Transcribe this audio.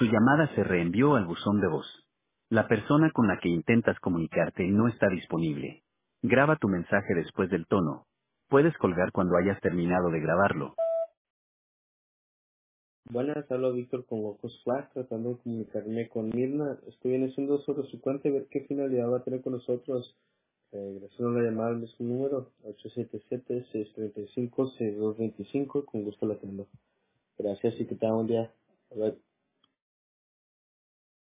Tu llamada se reenvió al buzón de voz. La persona con la que intentas comunicarte no está disponible. Graba tu mensaje después del tono. Puedes colgar cuando hayas terminado de grabarlo. Buenas, hablo Víctor con Gocos Flash, tratando de comunicarme con Mirna. Estoy haciendo sobre su cuenta y ver qué finalidad va a tener con nosotros. Gracias a la llamada al mismo número, 877-635-6225. Con gusto la tengo. Gracias y que tenga un día. Bye.